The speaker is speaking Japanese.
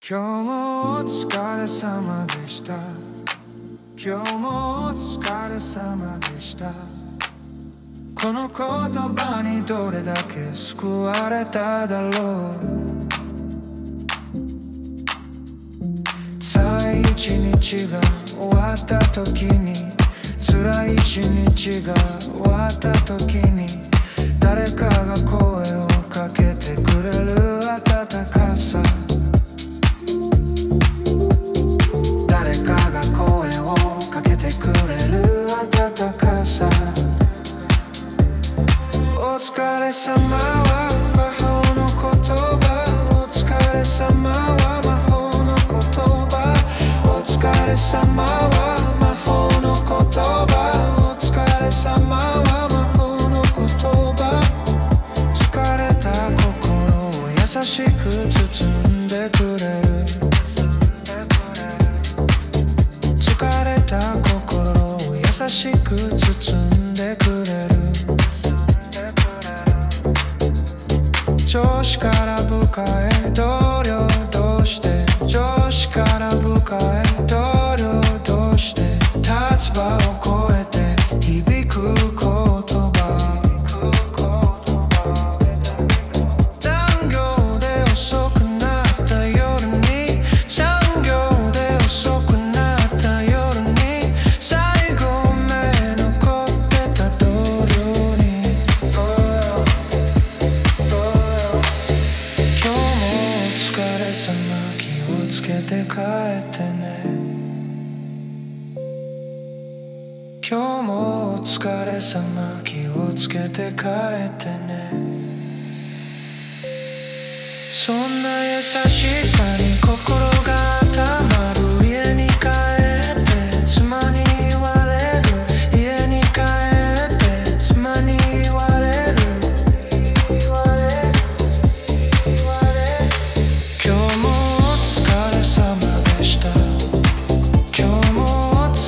今日もお疲れ様でした。今日もお疲れ様でした。この言葉にどれだけ救われただろう。辛い一日が終わった時に、辛い一日が終わった時に、誰かが声をかけてくれる温かさ。誰かが声をかけてくれる温かさ。お疲れ様は魔法の言葉。お疲れ様は魔法の言葉。お疲れ様は魔法の言葉。お疲れ様は魔法の言葉。疲れた心を優しく包んでくれる。疲れた心を優しく包んでくれる。上司から部下へ同僚どうして、上司から部下へ同僚どうして、立場を超えて響く言葉。残業で遅くなった夜に、残業で遅くなった夜に、最後目残ってた同僚に、今日もお疲れ様、気をつけて帰ってね。今日もお疲れ様、気をつけて帰ってね。そんな優しさ